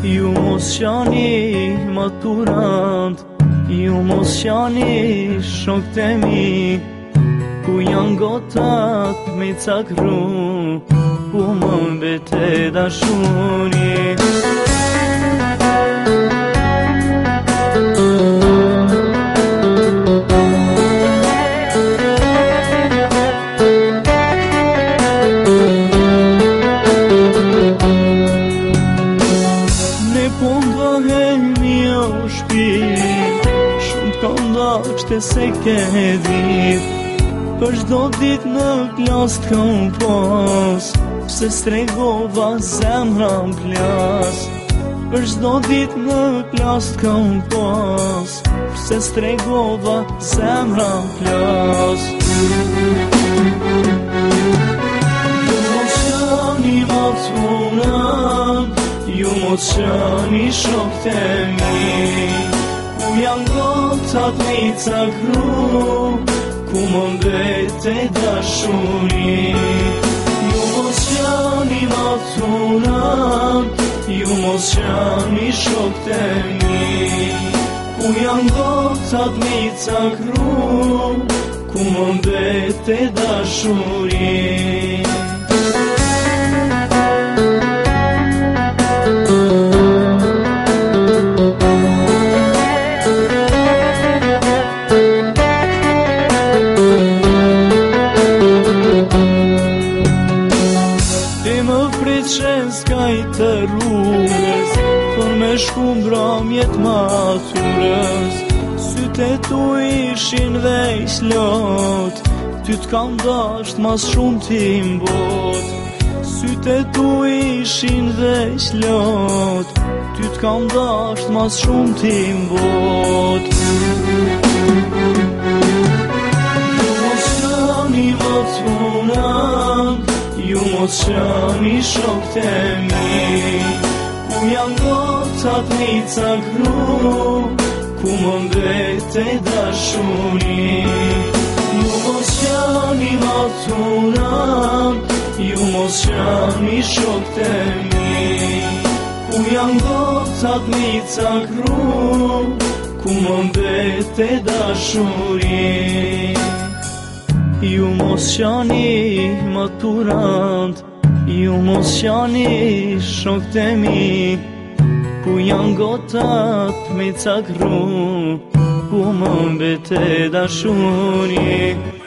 Ju mos qani maturant, ju mos qani shok të mi, ku janë gotat me cakru, ku më mbete dashuni. Shumë t'kondashte se ke dit, për shdo dit në klas t'kam pas, se stregova zemra m'plas. Për shdo dit në klas t'kam pas, se stregova zemra m'plas. Ju mos qani maturant, ju mos qani shok të mi, ku janë gotat me cakru, ku më mbete dashuri. Ju mos qani maturant, ju mos qani shok të mi, ku janë gotat me cakru, ku më mbete dashuri. Që s'ka i të rrugës, për me shku mbramjet maturës, syte tu ishin dhe i slot, ty t'kam dasht mas shumë ti mbot. Syte tu ishin dhe i slot, ty t'kam dasht mas shumë ti mbot. Ju mos qani maturant, ju mos qani shok të mi, ku janë gotat me cakru, ku më mbete dashuri. Ju mos qani maturant, ju mos qani shok të mi, ku janë gotat me cakru, ku më mbete dashuri. Ju mos qani maturant, ju mos qani shok të mi, ku janë gotat me cakru, ku më mbete dashuri.